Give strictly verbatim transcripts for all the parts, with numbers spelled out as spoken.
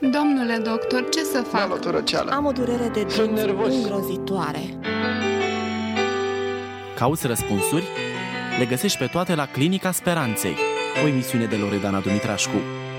Domnule doctor, ce să fac? Am o răceală. Am o durere de dinți îngrozitoare. Cauți răspunsuri? Le găsești pe toate la Clinica Speranței, o emisiune de Loredana Dumitrașcu.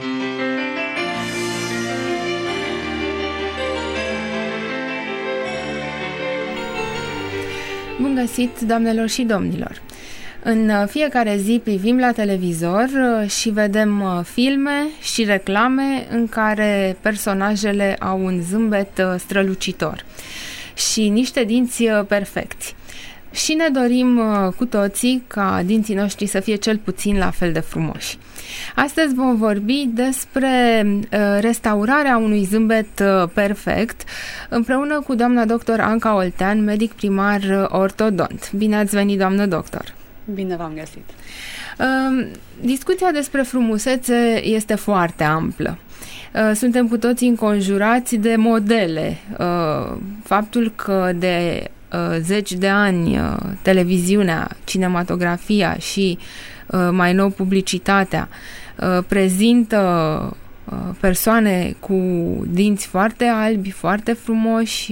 Bun găsit, doamnelor și domnilor! În fiecare zi privim la televizor și vedem filme și reclame în care personajele au un zâmbet strălucitor și niște dinți perfecti. Și ne dorim cu toții ca dinții noștri să fie cel puțin la fel de frumoși. Astăzi vom vorbi despre restaurarea unui zâmbet perfect împreună cu doamna doctor Anca Oltean, medic primar ortodont. Bine ați venit, doamnă doctor! Bine v-am găsit! Discuția despre frumusețe este foarte amplă. Suntem cu toții înconjurați de modele. Faptul că de zeci de ani televiziunea, cinematografia și mai nou publicitatea prezintă persoane cu dinți foarte albi, foarte frumoși,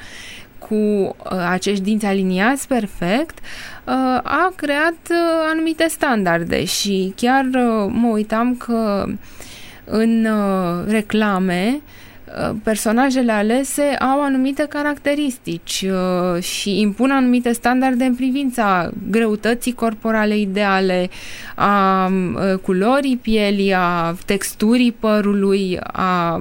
cu acești dinți aliniați perfect, a creat anumite standarde și chiar mă uitam că în reclame personajele alese au anumite caracteristici și impun anumite standarde în privința greutății corporale ideale, a culorii pielii, a texturii părului, a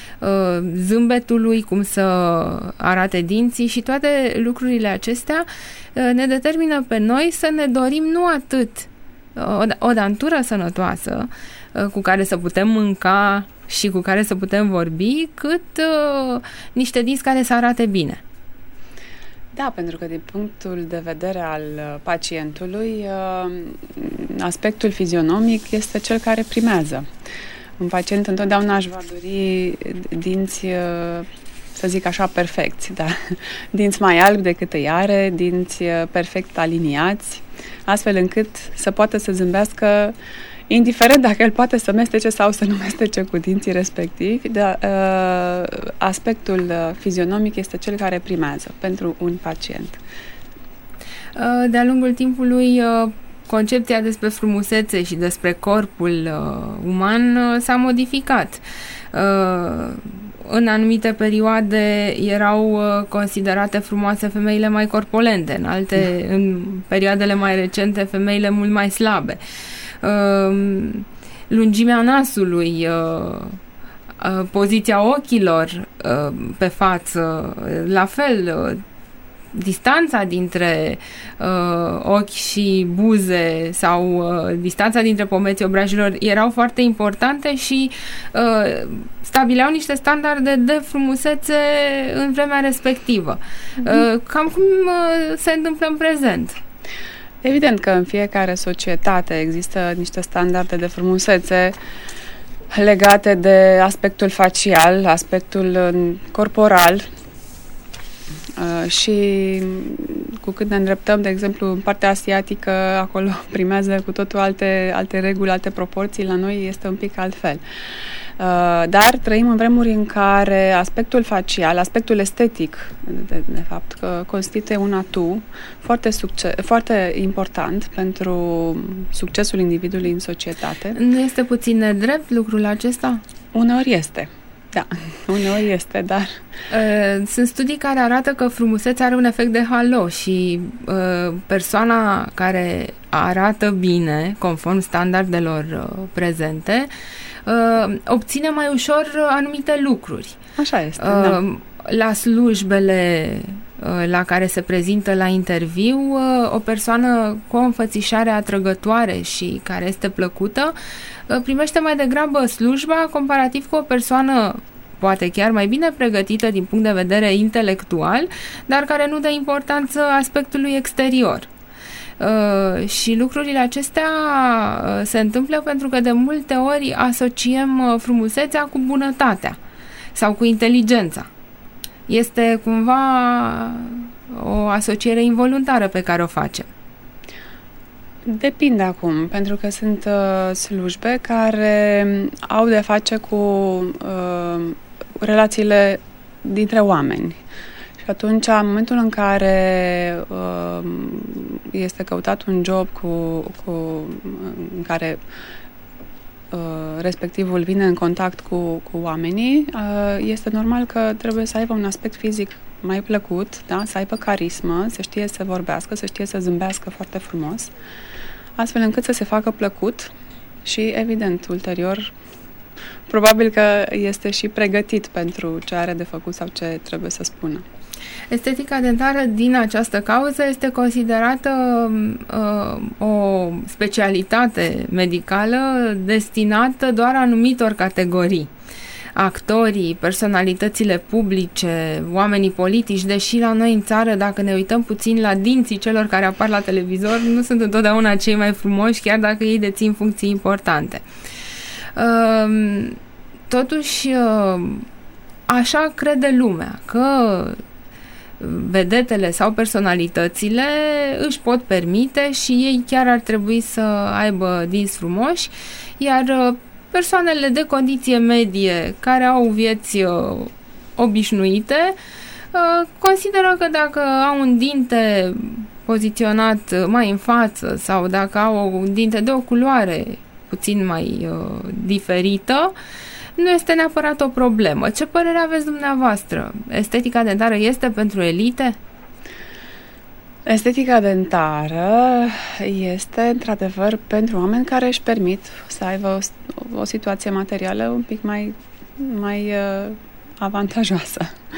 zâmbetului, cum să arate dinții, și toate lucrurile acestea ne determină pe noi să ne dorim nu atât o, o dantură sănătoasă cu care să putem mânca și cu care să putem vorbi, cât uh, niște dinți care să arate bine. Da, pentru că din punctul de vedere al pacientului, uh, aspectul fizionomic este cel care primează. Un pacient întotdeauna își va dori dinți, uh, să zic așa, perfecți, da? Dinți mai albi decât îi are, dinți perfect aliniați, astfel încât să poată să zâmbească indiferent dacă el poate să mestece sau să nu mestece cu dinții respectivi, dar uh, aspectul uh, fizionomic este cel care primează pentru un pacient. Uh, de-a lungul timpului, uh, concepția despre frumusețe și despre corpul uh, uman uh, s-a modificat. Uh, în anumite perioade erau uh, considerate frumoase femeile mai corpulente, în alte, în perioadele mai recente, femeile mult mai slabe. Uh, lungimea nasului, uh, uh, poziția ochilor uh, pe față, la fel, uh, distanța dintre uh, ochi și buze sau uh, distanța dintre pomeții obrajilor erau foarte importante și uh, stabileau niște standarde de frumusețe în vremea respectivă. Uh, cam cum uh, se întâmplă în prezent? Evident că în fiecare societate există niște standarde de frumusețe legate de aspectul facial, aspectul corporal uh, și cu cât ne îndreptăm, de exemplu, în partea asiatică, acolo primează cu totul alte, alte reguli, alte proporții, la noi este un pic altfel. Uh, dar trăim în vremuri în care aspectul facial, aspectul estetic, de, de fapt, că constituie un atu foarte, succes, foarte important pentru succesul individului în societate. Nu este puțin nedrept lucrul acesta? Uneori este. Da, uneori este, dar... Uh, sunt studii care arată că frumusețea are un efect de halo și uh, persoana care arată bine, conform standardelor uh, prezente, uh, obține mai ușor anumite lucruri. Așa este, uh, da. La slujbele uh, la care se prezintă la interviu, uh, o persoană cu o înfățișare atrăgătoare și care este plăcută uh, primește mai degrabă slujba comparativ cu o persoană poate chiar mai bine pregătită din punct de vedere intelectual, dar care nu dă importanță aspectului exterior. Uh, și lucrurile acestea uh, se întâmplă pentru că de multe ori asociem uh, frumusețea cu bunătatea sau cu inteligența. Este cumva o asociere involuntară pe care o facem. Depinde acum, pentru că sunt uh, slujbe care au de face cu uh, relațiile dintre oameni. Și atunci, în momentul în care uh, este căutat un job cu, cu, în care uh, respectivul vine în contact cu, cu oamenii, uh, este normal că trebuie să aibă un aspect fizic mai plăcut, da? Să aibă carismă, să știe să vorbească, să știe să zâmbească foarte frumos, astfel încât să se facă plăcut și, evident, ulterior, probabil că este și pregătit pentru ce are de făcut sau ce trebuie să spună. Estetica dentară, din această cauză, este considerată uh, o specialitate medicală destinată doar anumitor categorii. Actorii, personalitățile publice, oamenii politici, deși la noi în țară, dacă ne uităm puțin la dinții celor care apar la televizor, nu sunt întotdeauna cei mai frumoși, chiar dacă ei dețin funcții importante. Uh, totuși, uh, așa crede lumea, că vedetele sau personalitățile își pot permite și ei chiar ar trebui să aibă dinți frumoși, iar persoanele de condiție medie care au vieți uh, obișnuite uh, consideră că dacă au un dinte poziționat mai în față sau dacă au un dinte de o culoare puțin mai uh, diferită, nu este neapărat o problemă. Ce părere aveți dumneavoastră? Estetica dentară este pentru elite? Estetica dentară este, într-adevăr, pentru oameni care își permit să aibă o, o situație materială un pic mai, mai uh, avantajoasă.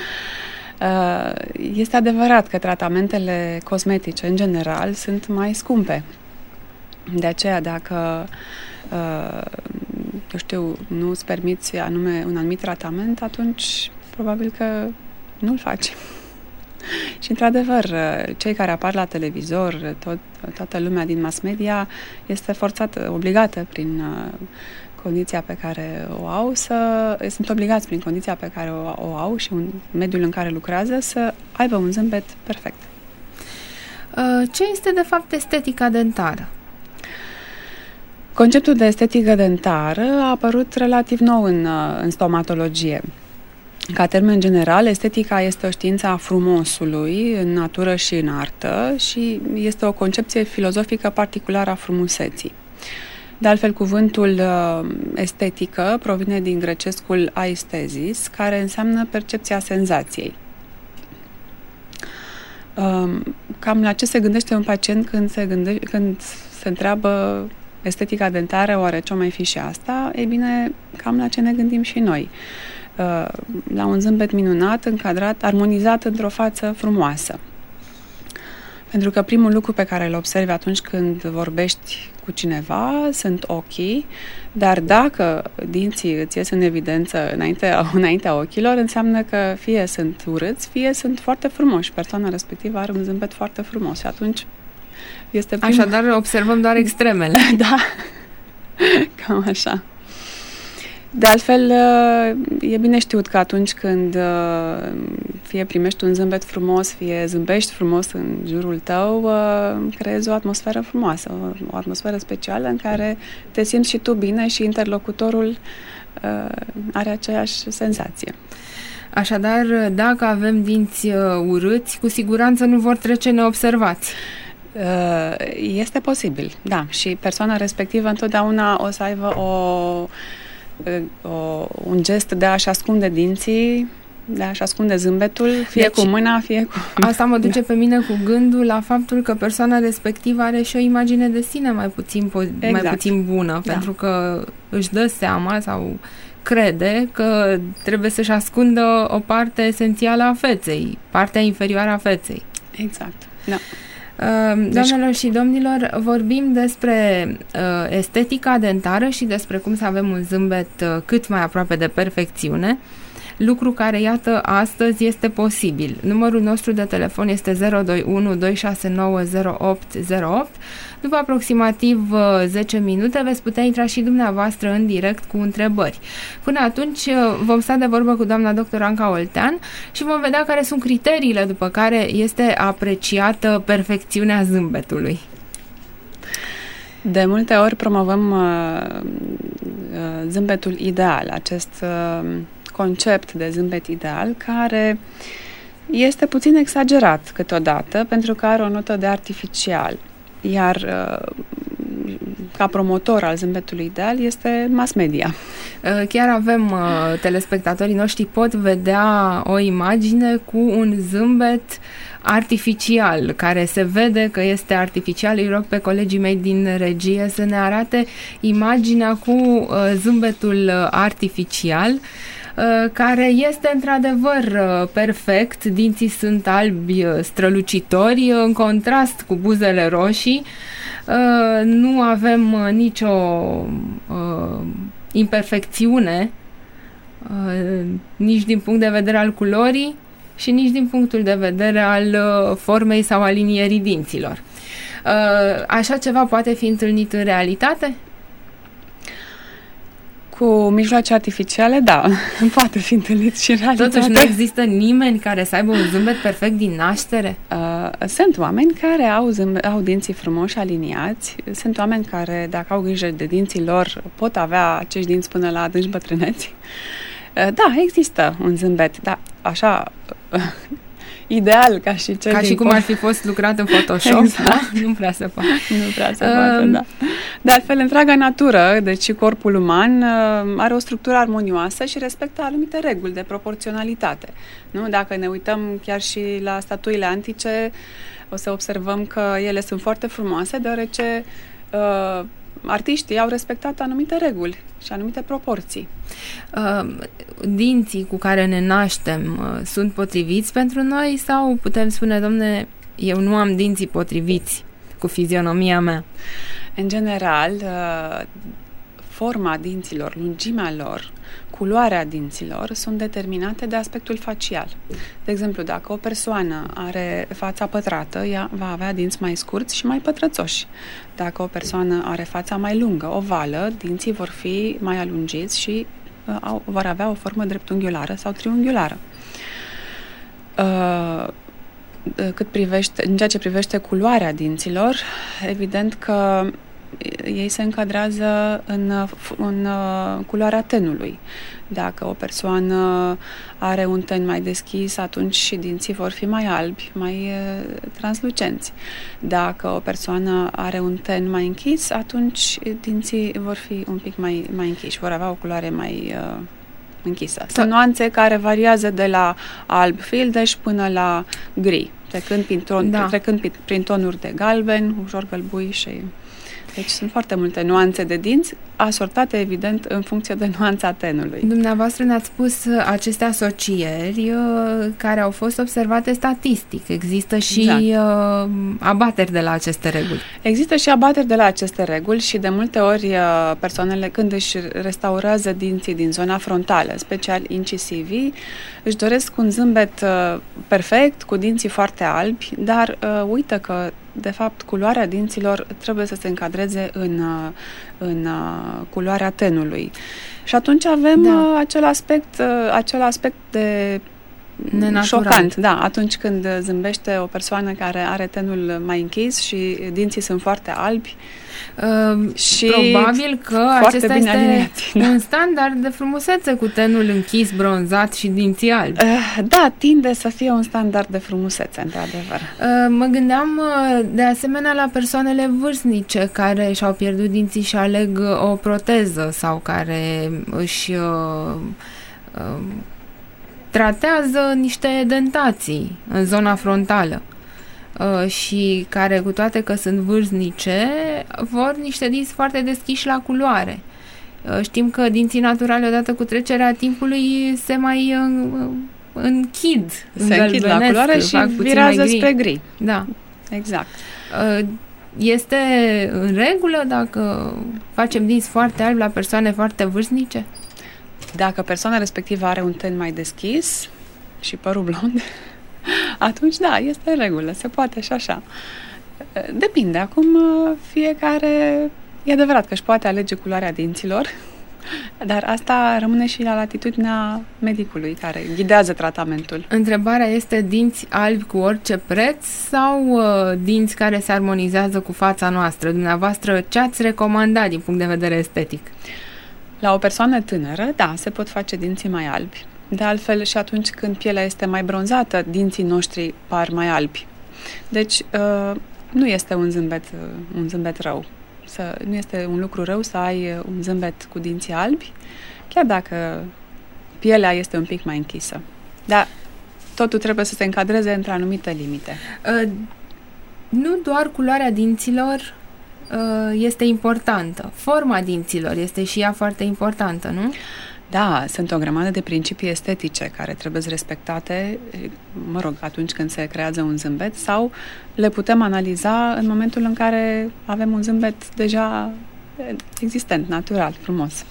Uh, este adevărat că tratamentele cosmetice, în general, sunt mai scumpe. De aceea, dacă uh, eu știu, nu îți permiți anume un anumit tratament, atunci probabil că nu-l faci. Și, într-adevăr, cei care apar la televizor, tot, toată lumea din mass media este forțată, obligată prin uh, condiția pe care o au, să sunt obligați prin condiția pe care o, o au și un mediul în care lucrează să aibă un zâmbet perfect. Ce este, de fapt, estetica dentară? Conceptul de estetică dentară a apărut relativ nou în, în stomatologie. Ca termen general, estetica este o știință a frumosului în natură și în artă și este o concepție filozofică particulară a frumuseții. De altfel, cuvântul estetică provine din grecescul aesthesis, care înseamnă percepția senzației. Cam la ce se gândește un pacient când se, gânde- când se întreabă estetica dentară, oare ce-o mai fi și asta? Ei bine, cam la ce ne gândim și noi. La un zâmbet minunat, încadrat, armonizat într-o față frumoasă. Pentru că primul lucru pe care îl observi atunci când vorbești cu cineva sunt ochii, dar dacă dinții îți ies în evidență înainte, înaintea ochilor, înseamnă că fie sunt urâți, fie sunt foarte frumoși. Persoana respectivă are un zâmbet foarte frumos și atunci este primul... Așadar, observăm doar extremele. Da, cam așa. De altfel, e bine știut că atunci când fie primești un zâmbet frumos, fie zâmbești frumos în jurul tău, creezi o atmosferă frumoasă, o atmosferă specială în care te simți și tu bine și interlocutorul are aceeași senzație. Așadar, dacă avem dinți urâți, cu siguranță nu vor trece neobservați. Este posibil, da. Și persoana respectivă întotdeauna o să aibă o... O, un gest de a-și ascunde dinții, de a-și ascunde zâmbetul, fie deci, cu mâna, fie cu... Asta mă duce pe mine cu gândul la faptul că persoana respectivă are și o imagine de sine mai puțin, exact. mai puțin bună, da. Pentru că își dă seama sau crede că trebuie să-și ascundă o parte esențială a feței, partea inferioară a feței. Exact, da. Doamnelor deci... și domnilor, vorbim despre uh, estetica dentară și despre cum să avem un zâmbet uh, cât mai aproape de perfecțiune, lucru care, iată, astăzi este posibil. Numărul nostru de telefon este zero doi unu doi șase nouă zero opt zero opt. După aproximativ uh, zece minute veți putea intra și dumneavoastră în direct cu întrebări. Până atunci uh, vom sta de vorbă cu doamna doctor Anca Oltean și vom vedea care sunt criteriile după care este apreciată perfecțiunea zâmbetului. De multe ori promovăm uh, zâmbetul ideal, acest uh, concept de zâmbet ideal care este puțin exagerat câteodată pentru că are o notă de artificial, iar uh, ca promotor al zâmbetului ideal este mass media. Chiar avem, uh, telespectatorii noștri pot vedea o imagine cu un zâmbet artificial, care se vede că este artificial. Îi rog pe colegii mei din regie să ne arate imaginea cu uh, zâmbetul artificial, uh, care este într-adevăr uh, perfect. Dinții sunt albi, strălucitori, în contrast cu buzele roșii. Uh, nu avem uh, nicio uh, imperfecțiune, uh, nici din punct de vedere al culorii și nici din punctul de vedere al uh, formei sau alinierii dinților. Uh, așa ceva poate fi întâlnit în realitate? Cu mijloace artificiale, da, poate fi întâlnit și în realitate. Totuși nu există nimeni care să aibă un zâmbet perfect din naștere? Uh, sunt oameni care au, zâmbe- au dinții frumoși, aliniați. Sunt oameni care, dacă au grijă de dinții lor, pot avea acești dinți până la adânci bătrâneți. Uh, da, există un zâmbet, dar așa... Uh, ideal ca și cel Ca din și cum corp. ar fi fost lucrat în Photoshop, exact. Da? Nu prea se poate. Nu prea se poate, um, da. De altfel, întreaga natură, deci corpul uman, are o structură armonioasă și respectă anumite reguli de proporționalitate. Nu? Dacă ne uităm chiar și la statuile antice, o să observăm că ele sunt foarte frumoase, deoarece uh, artiștii au respectat anumite reguli și anumite proporții. Uh, dinții cu care ne naștem uh, sunt potriviți pentru noi sau putem spune, domne, eu nu am dinții potriviți cu fizionomia mea? În general, uh, forma dinților, lungimea lor, culoarea dinților sunt determinate de aspectul facial. De exemplu, dacă o persoană are fața pătrată, ea va avea dinți mai scurți și mai pătrățoși. Dacă o persoană are fața mai lungă, ovală, dinții vor fi mai alungiți și uh, au, vor avea o formă dreptunghiulară sau triunghiulară. Uh, cât privește, în ceea ce privește culoarea dinților, evident că ei se încadrează în, în culoarea tenului. Dacă o persoană are un ten mai deschis, atunci și dinții vor fi mai albi, mai translucenți. Dacă o persoană are un ten mai închis, atunci dinții vor fi un pic mai, mai închiși, vor avea o culoare mai uh, închisă. Sunt nuanțe care variază de la alb fildeș până la gri, trecând prin, ton, da. trecând prin tonuri de galben, ușor gălbui și... Deci sunt foarte multe nuanțe de dinți, asortate, evident, în funcție de nuanța tenului. Dumneavoastră ne-ați spus aceste asocieri uh, care au fost observate statistic. Există și exact. uh, abateri de la aceste reguli. Există și abateri de la aceste reguli și de multe ori uh, persoanele, când își restaurează dinții din zona frontală, special incisivii, își doresc un zâmbet uh, perfect, cu dinții foarte albi, dar uh, uită că de fapt, culoarea dinților trebuie să se încadreze în, în culoarea tenului. Și atunci avem da. acel aspect, acel aspect de nenatural. Șocant. Da, atunci când zâmbește o persoană care are tenul mai închis și dinții sunt foarte albi. Uh, și probabil că acesta este aliniați, da. un standard de frumusețe cu tenul închis, bronzat și dinții albi. Uh, da, tinde să fie un standard de frumusețe, într-adevăr. Uh, mă gândeam uh, de asemenea la persoanele vârstnice care și-au pierdut dinții și aleg uh, o proteză sau care își uh, uh, tratează niște dentații în zona frontală. Uh, și care, cu toate că sunt vârstnice, vor niște dinți foarte deschiși la culoare. Uh, știm că dinții naturale, odată cu trecerea timpului, se mai uh, închid. Se închid la culoare și virează gri. spre gri. Da. Exact. Uh, este în regulă dacă facem dinți foarte albi la persoane foarte vârstnice? Dacă persoana respectivă are un ten mai deschis și părul blond, atunci, da, este în regulă, se poate și așa. Depinde, acum fiecare, e adevărat că își poate alege culoarea dinților, dar asta rămâne și la latitudinea medicului care ghidează tratamentul. Întrebarea este dinți albi cu orice preț sau uh, dinți care se armonizează cu fața noastră? Dumneavoastră, ce ați recomanda din punct de vedere estetic? La o persoană tânără, da, se pot face dinții mai albi. De altfel, și atunci când pielea este mai bronzată, dinții noștri par mai albi. Deci, uh, nu este un zâmbet, uh, un zâmbet rău. Să, nu este un lucru rău să ai un zâmbet cu dinții albi, chiar dacă pielea este un pic mai închisă. Dar totul trebuie să se încadreze între anumite limite. Uh, nu doar culoarea dinților uh, este importantă. Forma dinților este și ea foarte importantă, nu? Da, sunt o grămadă de principii estetice care trebuie respectate, mă rog, atunci când se creează un zâmbet, sau le putem analiza în momentul în care avem un zâmbet deja existent, natural, frumos.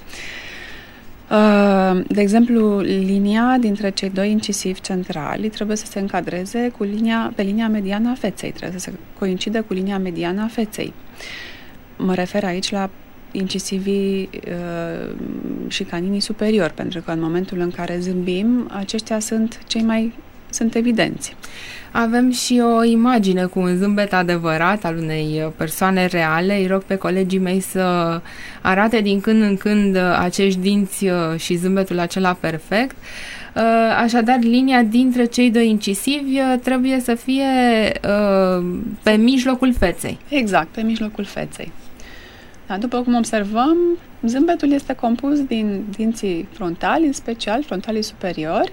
De exemplu, linia dintre cei doi incisivi centrali trebuie să se încadreze cu linia, pe linia mediană a feței, trebuie să se coincide cu linia mediană a feței. Mă refer aici la incisivii uh, și caninii superiori, pentru că în momentul în care zâmbim, aceștia sunt cei mai sunt evidenți. Avem și o imagine cu un zâmbet adevărat al unei persoane reale. Îi rog pe colegii mei să arate din când în când acești dinți și zâmbetul acela perfect. Așadar, linia dintre cei doi incisivi trebuie să fie pe mijlocul feței. Exact, pe mijlocul feței. Da, după cum observăm, zâmbetul este compus din dinții frontali, în special frontalii superiori,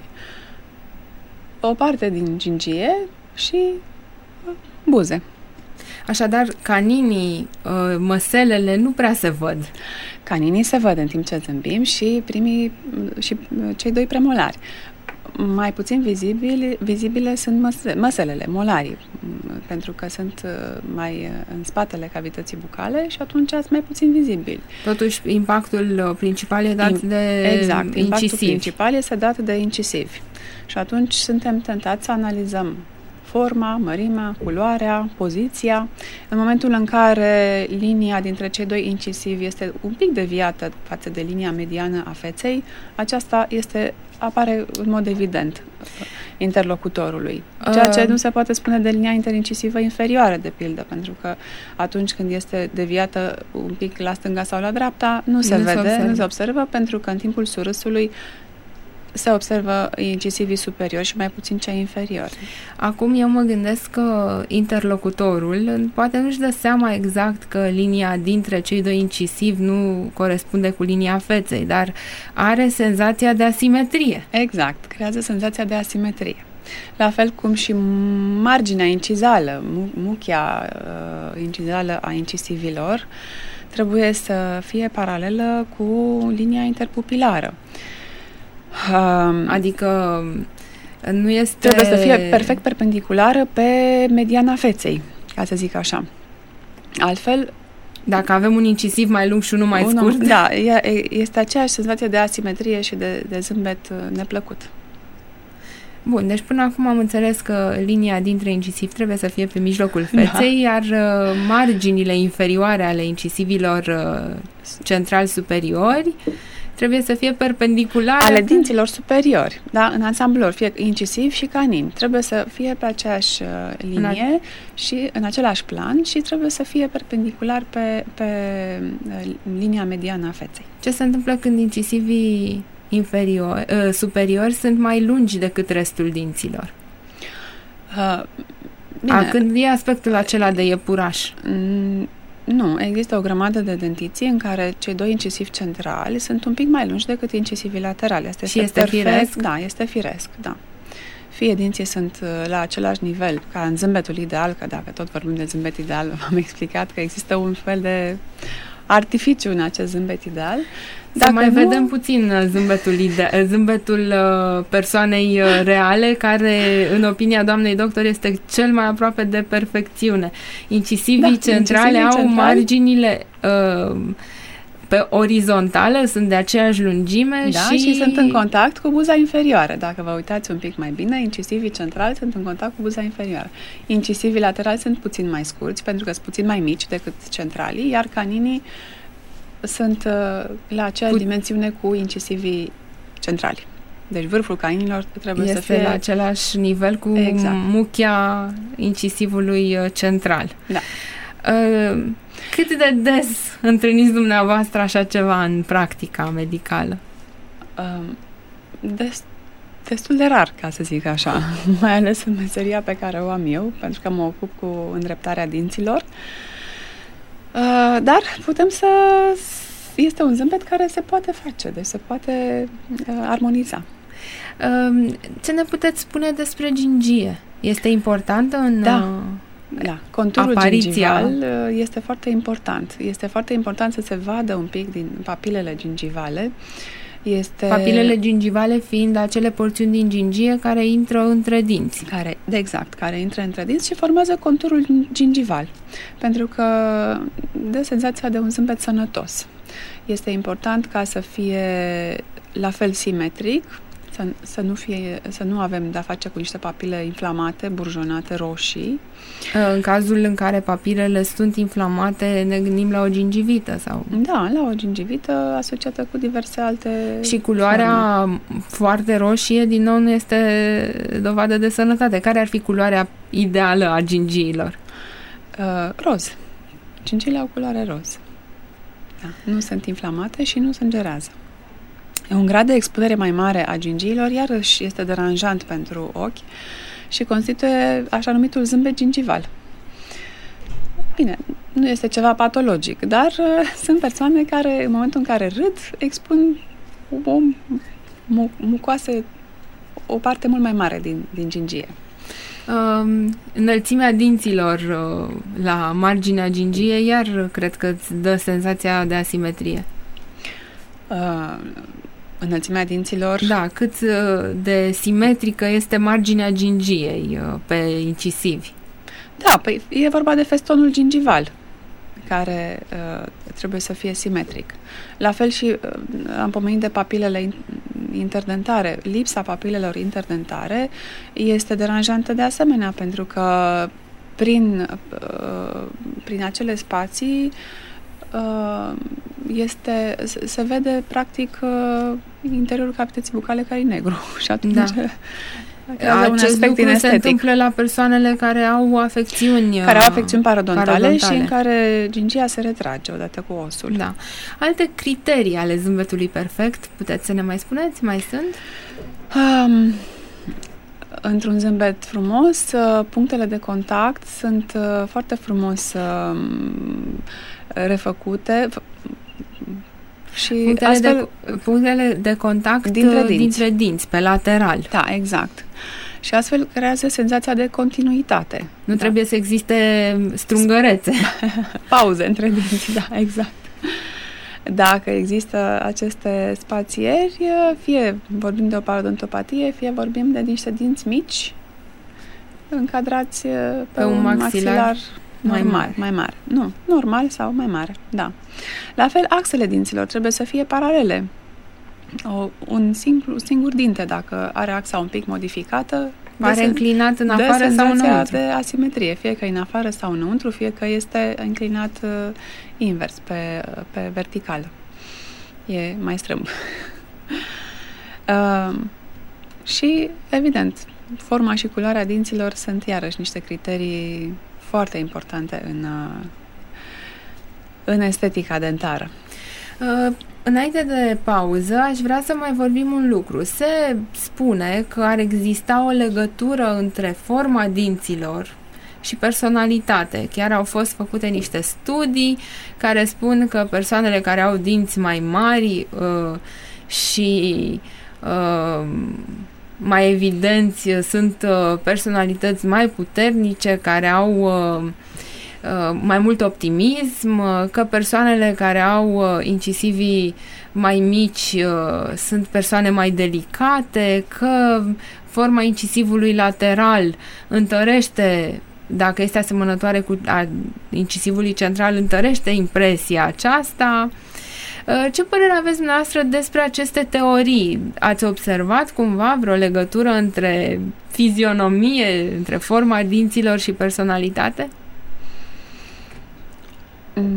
o parte din gingie și buze. Așadar, caninii, măselele nu prea se văd. Caninii se văd în timp ce zâmbim și primii și cei doi premolari. Mai puțin vizibile, vizibile sunt măse, măselele, molarii, pentru că sunt mai în spatele cavității bucale și atunci sunt mai puțin vizibili. Totuși, impactul principal e dat In, de exact, incisivi. Impactul principal este dat de incisivi. Și atunci suntem tentați să analizăm forma, mărimea, culoarea, poziția. În momentul în care linia dintre cei doi incisivi este un pic deviată față de linia mediană a feței, aceasta este, apare în mod evident interlocutorului. Ceea ce nu se poate spune de linia interincisivă inferioară, de pildă, pentru că atunci când este deviată un pic la stânga sau la dreapta, nu se nu vede, se nu se observă, pentru că în timpul surâsului se observă incisivii superiori și mai puțin cei inferiori. Acum eu mă gândesc că interlocutorul poate nu-și dă seama exact că linia dintre cei doi incisivi nu corespunde cu linia feței, dar are senzația de asimetrie. Exact, creează senzația de asimetrie. La fel cum și marginea incizală, muchia uh, incizală a incisivilor trebuie să fie paralelă cu linia interpupilară. Adică nu este... Trebuie să fie perfect perpendiculară pe mediana feței, ca să zic așa. Altfel... Dacă avem un incisiv mai lung și unul mai unul, scurt... Da, este aceeași senzație de asimetrie și de, de zâmbet neplăcut. Bun, deci până acum am înțeles că linia dintre incisivi trebuie să fie pe mijlocul feței, da. Iar marginile inferioare ale incisivilor central superiori trebuie să fie perpendiculare. Ale dinților superiori, da, în ansamblul lor, fie incisiv și canin. Trebuie să fie pe aceeași uh, linie în și în același plan și trebuie să fie perpendicular pe, pe uh, linia mediană a feței. Ce se întâmplă când incisivii inferiori, uh, superiori sunt mai lungi decât restul dinților? Uh, bine. A, când e aspectul acela de iepuraș? Mm, Nu, există o grămadă de dentiții în care cei doi incisivi centrali sunt un pic mai lungi decât incisivii laterali. Asta și este, este perfect. firesc? Da, este firesc, da. Fie dinții sunt la același nivel ca în zâmbetul ideal, că dacă tot vorbim de zâmbet ideal, v-am explicat că există un fel de artificiu în acest zâmbet ideal. Să Dacă mai nu... vedem puțin zâmbetul, ide- zâmbetul uh, persoanei uh, reale, care, în opinia doamnei doctor, este cel mai aproape de perfecțiune. Incisivii da, centrale incisivii au centrali. marginile uh, pe orizontală, sunt de aceeași lungime da, și... și sunt în contact cu buza inferioară. Dacă vă uitați un pic mai bine, incisivii centrali sunt în contact cu buza inferioară. Incisivii laterali sunt puțin mai scurți, pentru că sunt puțin mai mici decât centralii, iar caninii sunt uh, la aceeași Put- dimensiune cu incisivii centrali. Deci vârful cainilor trebuie este să fie... la același nivel cu exact. muchia incisivului central. Da. Uh, cât de des întâlniți dumneavoastră așa ceva în practica medicală? Uh, des, destul de rar, ca să zic așa. Mai ales în meseria pe care o am eu, pentru că mă ocup cu îndreptarea dinților. Uh, dar putem să... Este un zâmbet care se poate face, deci se poate uh, armoniza. Uh, ce ne puteți spune despre gingie? Este importantă în da. uh, da. Conturul apariția? gingival uh, este foarte important. Este foarte important să se vadă un pic din papilele gingivale. Este... Papilele gingivale fiind acele porțiuni din gingie care intră între dinți. Care, exact, care intră între dinți și formează conturul gingival. Pentru că dă senzația de un zâmbet sănătos. Este important ca să fie la fel simetric, să, să, nu, fie, să nu avem de-a face cu niște papile inflamate, burjonate, roșii. În cazul în care papilele sunt inflamate, ne gândim la o gingivită? Sau? Da, la o gingivită asociată cu diverse alte... Și culoarea forme. Foarte roșie, din nou, nu este dovadă de sănătate. Care ar fi culoarea ideală a gingiilor? Uh, roz. Gingiile au culoare roz. Da, nu sunt inflamate și nu sângerează. Un grad de expunere mai mare a gingiilor, iarăși, este deranjant pentru ochi și constituie așa numitul zâmbet gingival. Bine, nu este ceva patologic, dar uh, sunt persoane care, în momentul în care râd, expun o mu- mucoasă, o parte mult mai mare din, din gingie. Uh, înălțimea dinților uh, la marginea gingiei, iar cred că îți dă senzația de asimetrie. Uh, înălțimea dinților? Da, cât uh, de simetrică este marginea gingiei uh, pe incisivi. Da, păi e vorba de festonul gingival, care uh, trebuie să fie simetric. La fel și uh, am pomenit de papilele interdentare. Lipsa papilelor interdentare este deranjantă de asemenea, pentru că prin, uh, prin acele spații uh, este, se vede practic uh, interiorul cavității bucale care e negru și atunci da. Acest lucru se întâmplă la persoanele care au afecțiuni care au afecțiuni parodontale, parodontale și în care gingia se retrage odată cu osul. Da. Alte criterii ale zâmbetului perfect, puteți să ne mai spuneți? Mai sunt? Um, într-un zâmbet frumos, punctele de contact sunt foarte frumos refăcute și punctele, astfel, de, punctele de contact dintre dinți. dintre dinți, pe lateral. Da, exact. Și astfel creează senzația de continuitate. Nu da. trebuie să existe strungărețe. Pauze între dinți, da, exact. Dacă există aceste spațieri, fie vorbim de o parodontopatie, fie vorbim de niște dinți mici încadrați pe, pe un, un maxilar, maxilar mai mare. mai mare. Nu, normal sau mai mare, da. La fel, axele dinților trebuie să fie paralele. O, un simplu, singur dinte, dacă are axa un pic modificată, pare înclinat în afară sau înăuntru. De asimetrie, fie că e în afară sau înăuntru, fie că este înclinat uh, invers, pe, pe verticală. E mai strâmb. uh, și, evident, forma și culoarea dinților sunt iarăși niște criterii foarte importante în, uh, în estetica dentară. Uh, Înainte de pauză, aș vrea să mai vorbim un lucru. Se spune că ar exista o legătură între forma dinților și personalitate. Chiar au fost făcute niște studii care spun că persoanele care au dinți mai mari uh, și uh, mai evidenți sunt uh, personalități mai puternice, care au uh, mai mult optimism, că persoanele care au incisivii mai mici sunt persoane mai delicate, că forma incisivului lateral întărește, dacă este asemănătoare cu a incisivului central, întărește impresia aceasta. Ce părere aveți dumneavoastră despre aceste teorii? Ați observat cumva vreo legătură între fizionomie, între forma dinților și personalitate?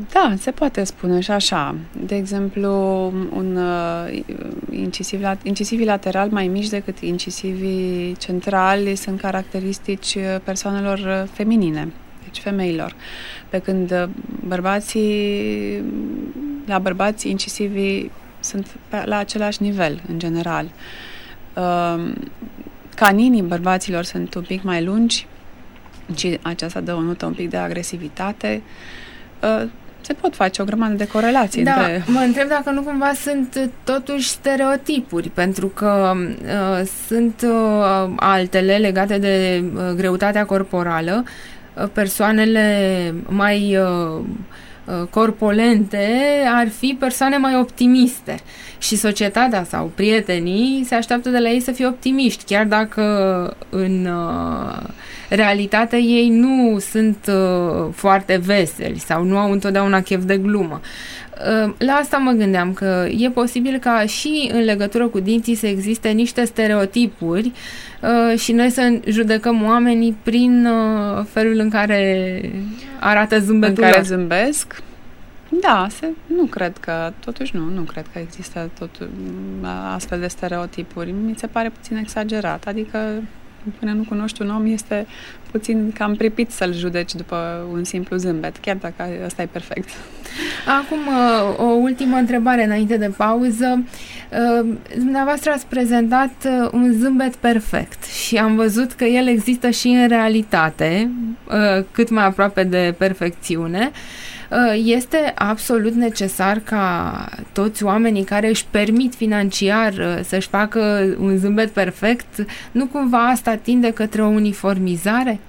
Da, se poate spune și așa. De exemplu, un uh, incisiv, incisivii lateral mai mici decât incisivii centrali sunt caracteristici persoanelor feminine, deci femeilor. Pe când bărbații, la bărbați, incisivii sunt pe, la același nivel, în general. Uh, caninii bărbaților sunt un pic mai lungi și aceasta dă o notă un pic de agresivitate. Uh, se pot face o grămadă de corelații da, între... mă întreb dacă nu cumva sunt totuși stereotipuri, pentru că uh, sunt uh, altele legate de uh, greutatea corporală, uh, persoanele mai uh, corpulente ar fi persoane mai optimiste și societatea sau prietenii se așteaptă de la ei să fie optimiști, chiar dacă în uh, realitate ei nu sunt uh, foarte veseli sau nu au întotdeauna chef de glumă. Uh, la asta mă gândeam, că e posibil ca și în legătură cu dinții să existe niște stereotipuri uh, și noi să judecăm oamenii prin uh, felul în care arată zâmbetul în care lor. zâmbesc. Da, se, nu cred că, totuși nu, nu cred că există tot, astfel de stereotipuri. Mi se pare puțin exagerat, adică până nu cunoști un om este puțin cam pripit să-l judeci după un simplu zâmbet, chiar dacă ăsta e perfect. Acum, o ultimă întrebare înainte de pauză. Dumneavoastră ați prezentat un zâmbet perfect și am văzut că el există și în realitate, cât mai aproape de perfecțiune. Este absolut necesar ca toți oamenii care își permit financiar să-și facă un zâmbet perfect, nu cumva asta tinde către o uniformizare?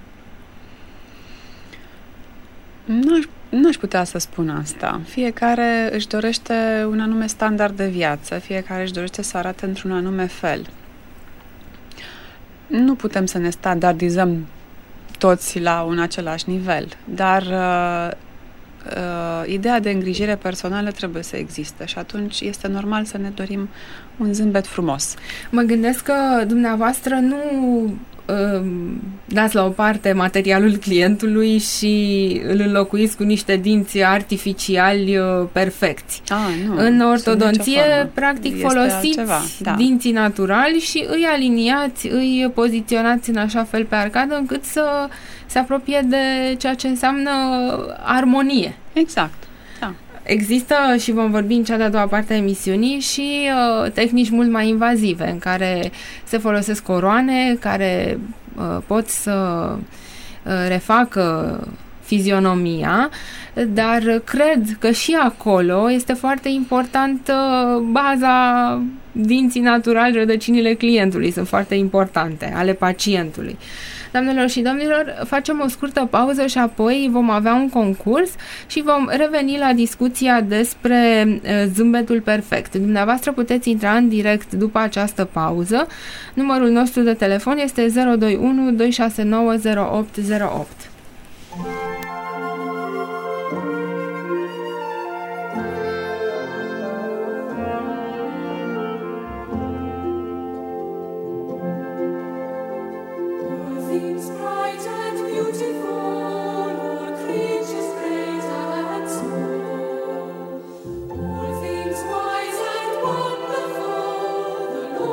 Nu aș, nu aș putea să spun asta. Fiecare își dorește un anume standard de viață, fiecare își dorește să arate într-un anume fel. Nu putem să ne standardizăm toți la un același nivel, dar uh, uh, ideea de îngrijire personală trebuie să existe și atunci este normal să ne dorim un zâmbet frumos. Mă gândesc că dumneavoastră nu dați la o parte materialul clientului și îl înlocuiți cu niște dinți artificiali perfecti. Ah, nu, în ortodonție, practic, este folosiți altceva, da. dinții naturali și îi aliniați, îi poziționați în așa fel pe arcadă încât să se apropie de ceea ce înseamnă armonie. Exact. Da. Există, și vom vorbi în cea de-a doua parte a emisiunii, și uh, tehnici mult mai invazive, în care se folosesc coroane, care uh, pot să uh, refacă fizionomia, dar cred că și acolo este foarte important uh, baza dinții naturali, rădăcinile clientului sunt foarte importante, ale pacientului. Doamnelor și domnilor, facem o scurtă pauză și apoi vom avea un concurs și vom reveni la discuția despre zâmbetul perfect. Dumneavoastră puteți intra în direct după această pauză. Numărul nostru de telefon este zero doi unu doi șase nouă zero opt zero opt.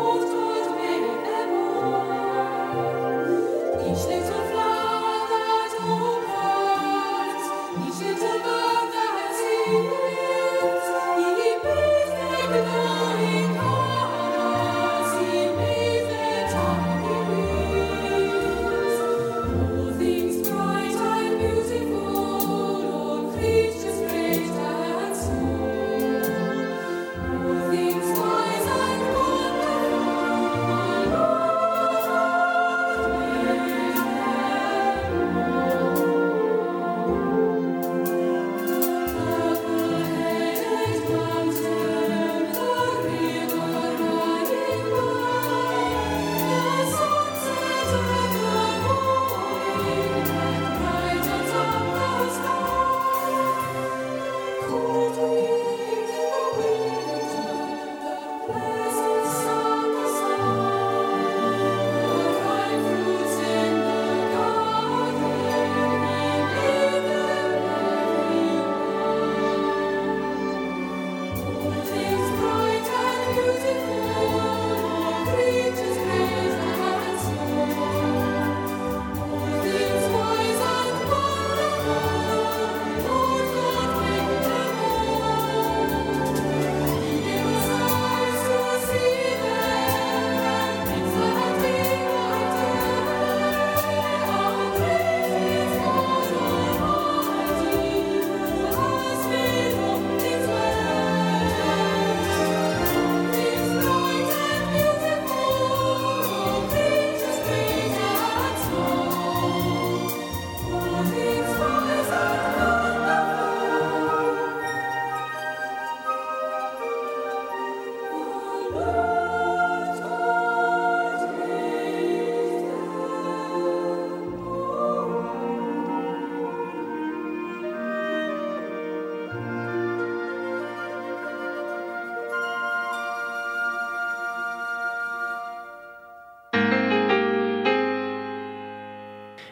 Each little flower that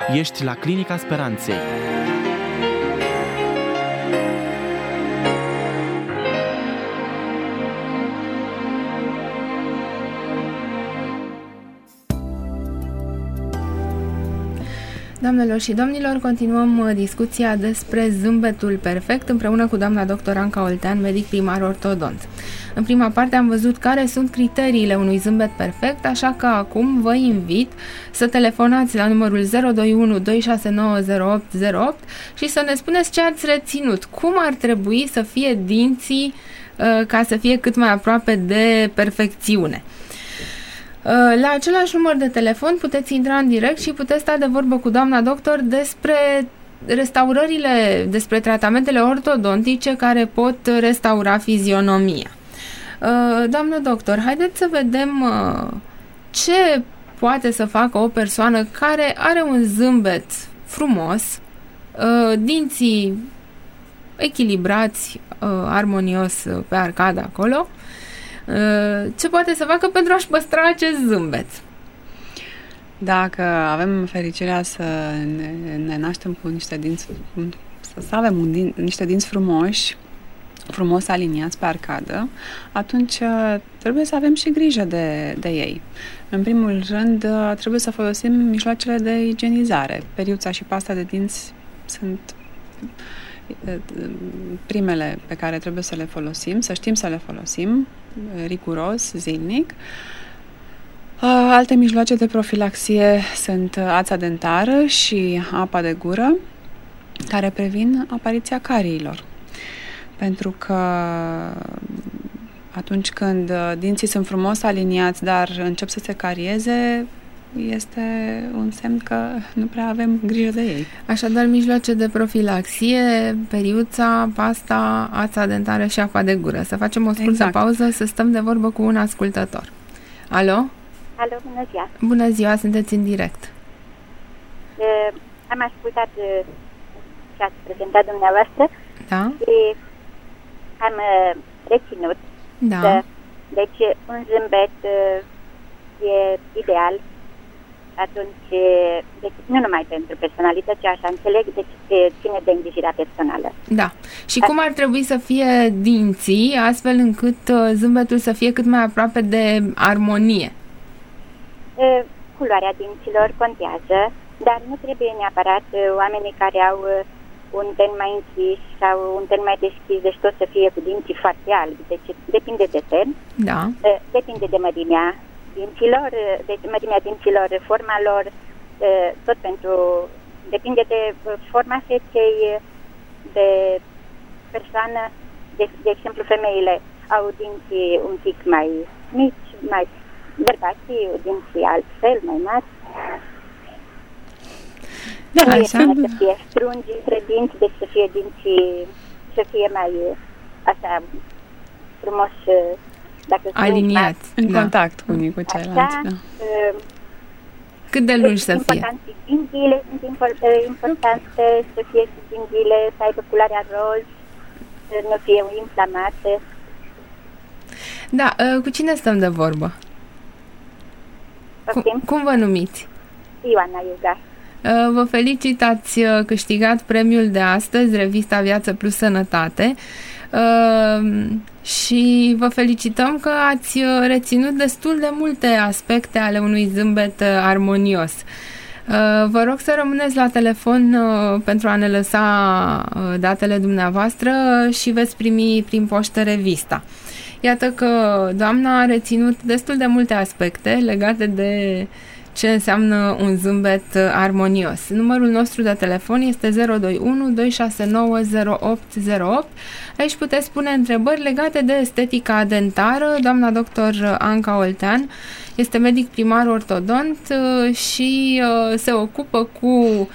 Ești la Clinica Speranței. Doamnelor și domnilor, continuăm discuția despre zâmbetul perfect împreună cu doamna doctor Anca Oltean, medic primar ortodont. În prima parte am văzut care sunt criteriile unui zâmbet perfect, așa că acum vă invit să telefonați la numărul zero doi unu doi șase nouă zero opt zero opt și să ne spuneți ce ați reținut. Cum ar trebui să fie dinții ca să fie cât mai aproape de perfecțiune? La același număr de telefon puteți intra în direct și puteți sta de vorbă cu doamna doctor despre restaurările, despre tratamentele ortodontice care pot restaura fizionomia. Doamnă doctor, haideți să vedem ce poate să facă o persoană care are un zâmbet frumos, dinții echilibrați, armonios pe arcadă acolo. Ce poate să facă pentru a-și păstra acest zâmbet? Dacă avem fericirea să ne, ne naștem cu niște dinți, să avem un din, niște dinți frumoși, frumos aliniați pe arcadă, atunci trebuie să avem și grijă de, de ei. În primul rând, trebuie să folosim mijloacele de igienizare. Periuța și pasta de dinți sunt primele pe care trebuie să le folosim, să știm să le folosim riguros, zilnic. Alte mijloace de profilaxie sunt ața dentară și apa de gură, care previn apariția cariilor. Pentru că atunci când dinții sunt frumos aliniați, dar încep să se carieze, este un semn că nu prea avem grijă de ei. Așadar, mijloace de profilaxie, periuța, pasta, ața dentară și apa de gură. Să facem o scurtă exact. pauză, să stăm de vorbă cu un ascultător. Alo? Alo, bună ziua! Bună ziua, sunteți în direct. Uh, am ascultat uh, ce ați prezentat dumneavoastră da. și am uh, reținut da. că deci un zâmbet uh, e ideal atunci, deci nu numai pentru personalitate, ci așa înțeleg, deci ține de îngrijirea personală. Da. Și cum ar trebui să fie dinții, astfel încât zâmbetul să fie cât mai aproape de armonie? Culoarea dinților contează, dar nu trebuie neapărat oamenii care au un ten mai închis sau un ten mai deschis, deci tot să fie cu dinții foarte albi. Deci depinde de ten, da. Depinde de mărimea dinților, deci mărimea dinților, forma lor, tot pentru, depinde de forma feței, de persoană. De, de exemplu, femeile au dinții un pic mai mici, mai bărbații, dinții altfel, mai mari. Da, nu așa. e bine să fie strungi între dinți, deci să fie dinții, să fie mai, așa, frumos, dacă aliniat, în da. contact unii cu ceilalți. Da. Cât de lungi să fie? Gingile sunt importante, să fie și gingile, să aibă culoarea roz, să nu fie inflamate. Da, cu cine stăm de vorbă? Cum, cum vă numiți? Ioana Iuga. Vă felicit, ați câștigat premiul de astăzi, revista Viață Plus Sănătate. Uh, și vă felicităm că ați reținut destul de multe aspecte ale unui zâmbet uh, armonios. Uh, vă rog să rămâneți la telefon uh, pentru a ne lăsa uh, datele dumneavoastră și veți primi prin poștă revista. Iată că doamna a reținut destul de multe aspecte legate de ce înseamnă un zâmbet armonios. Numărul nostru de telefon este zero doi unu doi șase nouă zero opt zero opt. Aici puteți pune întrebări legate de estetica dentară. Doamna doctor Anca Oltean este medic primar ortodont și se ocupă cu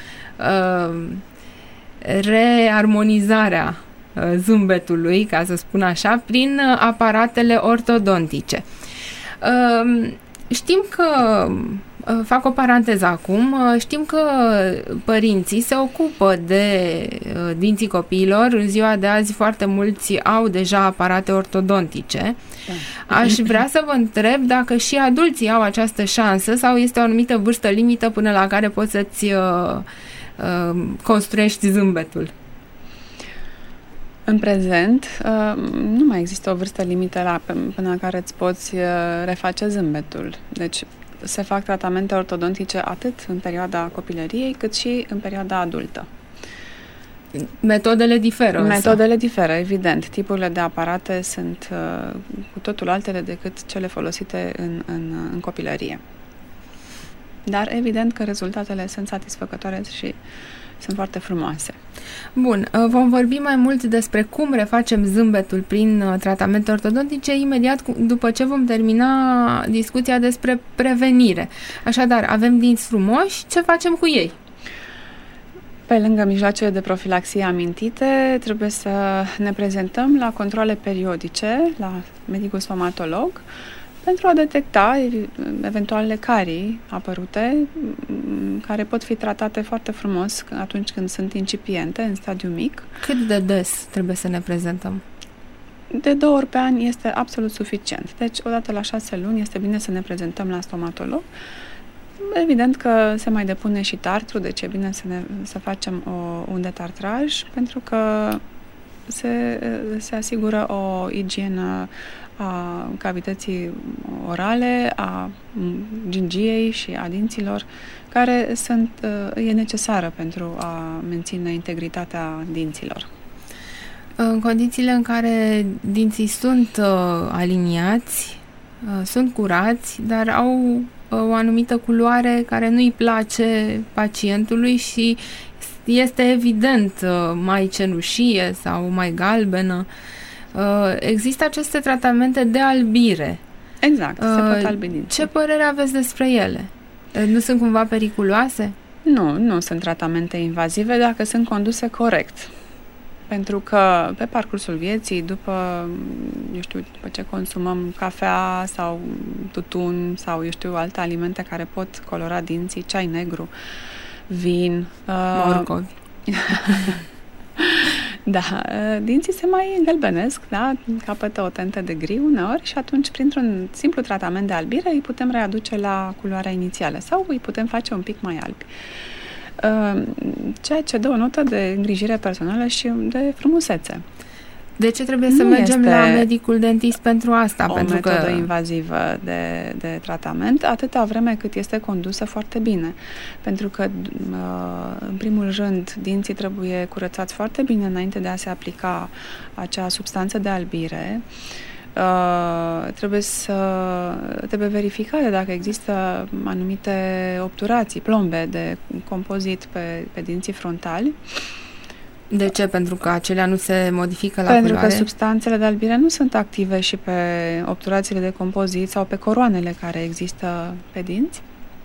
rearmonizarea zâmbetului, ca să spun așa, prin aparatele ortodontice. Știm că Fac o paranteză acum. Știm că părinții se ocupă de dinții copiilor. În ziua de azi foarte mulți au deja aparate ortodontice. Aș vrea să vă întreb dacă și adulții au această șansă sau este o anumită vârstă limită până la care poți să-ți uh, uh, construiești zâmbetul. În prezent, uh, nu mai există o vârstă limită la, până la care îți poți uh, reface zâmbetul. Deci se fac tratamente ortodontice atât în perioada copilăriei, cât și în perioada adultă. Metodele diferă. Metodele însă. diferă, evident. Tipurile de aparate sunt uh, cu totul altele decât cele folosite în, în, în copilărie. Dar evident că rezultatele sunt satisfăcătoare și sunt foarte frumoase. Bun, vom vorbi mai mult despre cum refacem zâmbetul prin tratamente ortodontice imediat după ce vom termina discuția despre prevenire. Așadar, avem dinți frumoși, ce facem cu ei? Pe lângă mijloacele de profilaxie amintite, trebuie să ne prezentăm la controale periodice, la medicul stomatolog, pentru a detecta eventualele carii apărute, care pot fi tratate foarte frumos atunci când sunt incipiente, în stadiu mic. Cât de des trebuie să ne prezentăm? De două ori pe an este absolut suficient. Deci, odată la șase luni este bine să ne prezentăm la stomatolog. Evident că se mai depune și tartru, deci e bine să, ne, să facem o, un detartraj, pentru că se, se asigură o igienă a cavității orale, a gingiei și a dinților, care sunt, e necesară pentru a menține integritatea dinților. În condițiile în care dinții sunt uh, aliniați, uh, sunt curați, dar au uh, o anumită culoare care nu-i place pacientului și este evident uh, mai cenușie sau mai galbenă, uh, există aceste tratamente de albire. Exact, se pot albi dinții. Ce părere aveți despre ele? Nu sunt cumva periculoase? Nu, nu sunt tratamente invazive dacă sunt conduse corect. Pentru că pe parcursul vieții, după, eu știu, după ce consumăm cafea sau tutun sau, eu știu, alte alimente care pot colora dinții, ceai negru, vin, morcovi. Uh, da, dinții se mai îngălbenesc, da, capătă o tentă de gri uneori și atunci, printr-un simplu tratament de albire, îi putem readuce la culoarea inițială sau îi putem face un pic mai albi. Ceea ce dă o notă de îngrijire personală și de frumusețe. De ce trebuie nu să mergem la este medicul dentist pentru asta? O pentru metodă că invazivă de, de tratament, atâta vreme cât este condusă foarte bine. Pentru că, în primul rând, dinții trebuie curățați foarte bine înainte de a se aplica acea substanță de albire. Uh, trebuie să trebuie verificate dacă există anumite obturații, plombe de compozit pe, pe dinții frontali. De ce? Pentru că acelea nu se modifică la Pentru culoare? că substanțele de albire nu sunt active și pe obturațiile de compozit sau pe coroanele care există pe dinți.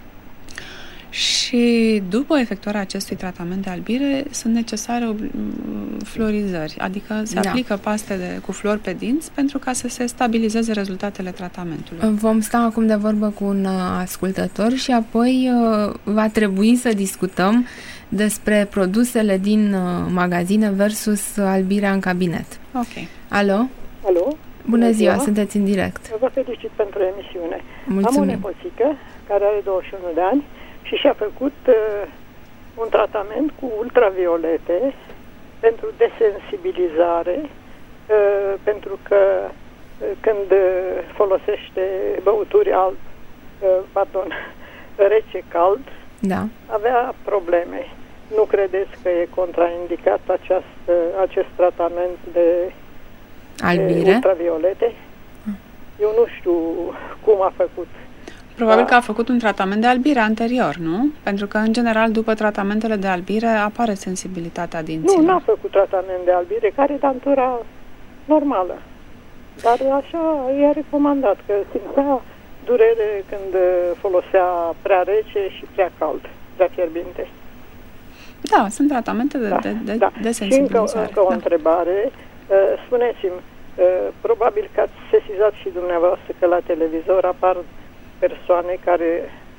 Și după efectuarea acestui tratament de albire sunt necesare florizări, adică se da. aplică paste de, cu flori pe dinți pentru ca să se stabilizeze rezultatele tratamentului. Vom sta acum de vorbă cu un ascultător și apoi va trebui să discutăm despre produsele din magazine versus albirea în cabinet. Ok. Alo? Alo? Bună ziua, ziua, sunteți în direct. Vă felicit pentru emisiune. Mulțumim. Am o nepoțică care are douăzeci și unu de ani și și-a făcut uh, un tratament cu ultraviolete pentru desensibilizare, uh, pentru că uh, când uh, folosește băuturi alb, uh, pardon, rece-cald, da. avea probleme. Nu credeți că e contraindicat aceast, acest tratament de, de ultraviolete? Eu nu știu cum a făcut. Probabil da. că a făcut un tratament de albire anterior, nu? Pentru că, în general, după tratamentele de albire apare sensibilitatea dinților. Nu, n-a făcut tratament de albire, care e dantura normală. Dar așa i-a recomandat, că simțea durere când folosea prea rece și prea cald, prea fierbinte. Da, sunt tratamente de, da, de, de, da. de sensibilizare. Și încă, încă o da. întrebare. Spuneți-mi, probabil că ați sesizat și dumneavoastră că la televizor apar persoane care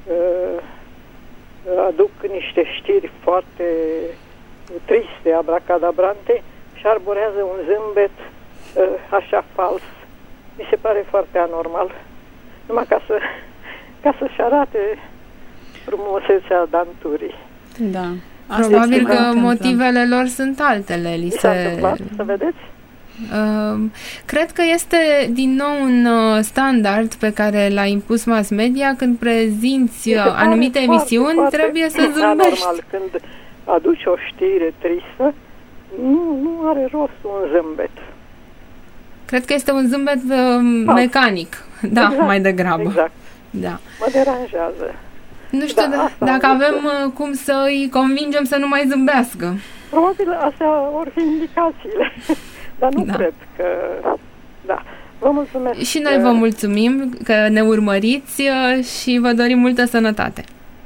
uh, aduc niște știri foarte triste, abracadabrante, și arborează un zâmbet uh, așa fals. Mi se pare foarte anormal. Numai ca, să, ca să-și arate frumusețea danturii. Da. Asta probabil că motivele lor sunt altele. Li s-a întâmplat, să vedeți? Uh, cred că este din nou un uh, standard pe care l-a impus mass media când prezinți uh, anumite foarte, emisiuni, foarte trebuie să zâmbești. Normal, când aduci o știre tristă, nu, nu are rost un zâmbet. Cred că este un zâmbet uh, mecanic, da, exact, mai degrabă. Exact. Da. Mă deranjează. Nu știu da, d- dacă avem uh, cum să îi convingem să nu mai zâmbească. Probabil astea or fi indicațiile, dar nu da. cred că... Da. Vă mulțumesc. Și noi vă mulțumim că ne urmăriți și vă dorim multă sănătate.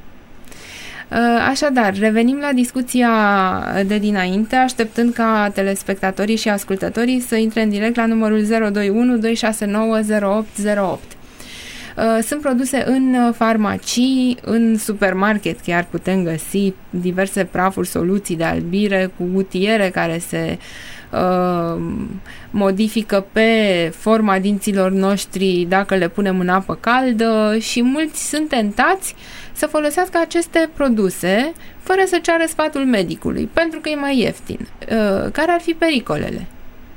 Așadar, revenim la discuția de dinainte, așteptând ca telespectatorii și ascultătorii să intre în direct la numărul zero doi unu doi șase nouă zero opt zero opt. Sunt produse în farmacii, în supermarket chiar putem găsi diverse prafuri, soluții de albire cu gutiere care se uh, modifică pe forma dinților noștri dacă le punem în apă caldă și mulți sunt tentați să folosească aceste produse fără să ceară sfatul medicului, pentru că e mai ieftin. Uh, care ar fi pericolele?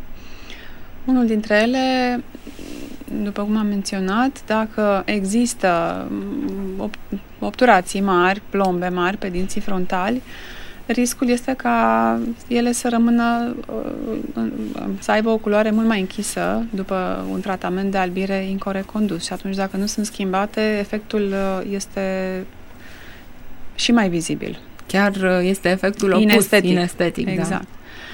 Unul dintre ele, după cum am menționat, dacă există obturații mari, plombe mari pe dinții frontali, riscul este ca ele să rămână, să aibă o culoare mult mai închisă după un tratament de albire incorect condus. Și atunci, dacă nu sunt schimbate, efectul este și mai vizibil. Chiar este efectul opus, inestetic. inestetic exact. Da.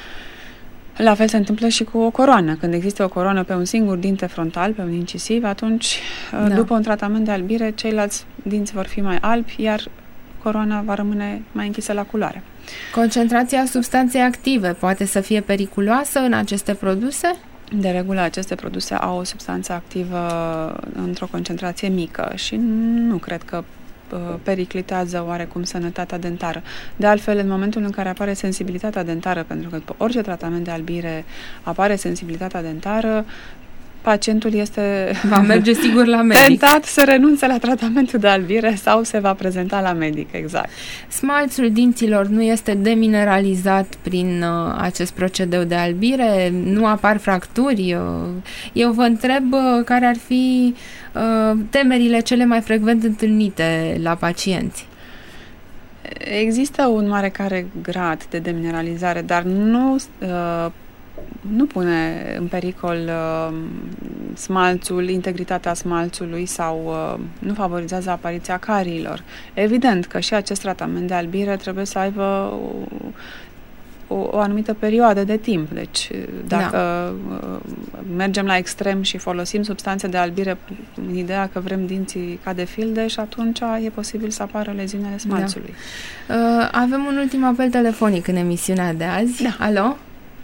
La fel se întâmplă și cu o coroană. Când există o coroană pe un singur dinte frontal, pe un incisiv, atunci, da. după un tratament de albire, ceilalți dinți vor fi mai albi, iar coroana va rămâne mai închisă la culoare. Concentrația substanței active poate să fie periculoasă în aceste produse? De regulă, aceste produse au o substanță activă într-o concentrație mică și nu cred că periclitează oarecum sănătatea dentară. De altfel, în momentul în care apare sensibilitatea dentară, pentru că după orice tratament de albire apare sensibilitatea dentară, pacientul este va merge sigur la medic. Tentat să renunțe la tratamentul de albire sau se va prezenta la medic, exact. Smalțul dinților nu este demineralizat prin uh, acest procedeu de albire? Nu apar fracturi? Uh, eu vă întreb uh, care ar fi uh, temerile cele mai frecvent întâlnite la pacienți. Există un oarecare grad de demineralizare, dar nu uh, nu pune în pericol uh, smalțul, integritatea smalțului sau uh, nu favorizează apariția cariilor. Evident că și acest tratament de albire trebuie să aibă o, o, o anumită perioadă de timp. Deci dacă da. uh, mergem la extrem și folosim substanțe de albire în ideea că vrem dinții ca de filde, și atunci e posibil să apară leziunile smalțului. Da. Uh, avem un ultim apel telefonic în emisiunea de azi. Da. Alo?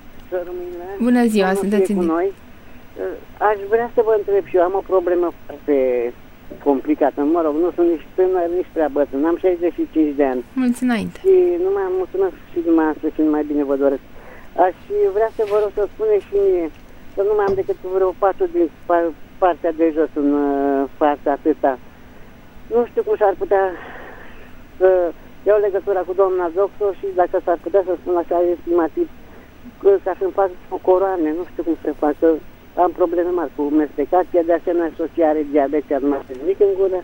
Bună ziua, sunteți cu noi. Aș vrea să vă întreb și eu, am o problemă foarte complicată. Mă rog, nu sunt nici tânăr, nici prea bătrân. Am șaizeci și cinci de ani. Mulți înainte. Și numai mulțumesc și dumneavoastră și numai bine vă doresc. Aș vrea să vă rog să spuneți și mie că nu mai am decât vreo patru din partea de jos în fața atâta. Nu știu cum s-ar putea să iau legătura cu doamna doctor și dacă s-ar putea să spun așa estimativ ca să-mi fac o coroană, nu știu cum să fac, că am probleme mari cu mestecația, de asemenea soția are diabet, ar mai mic în gură.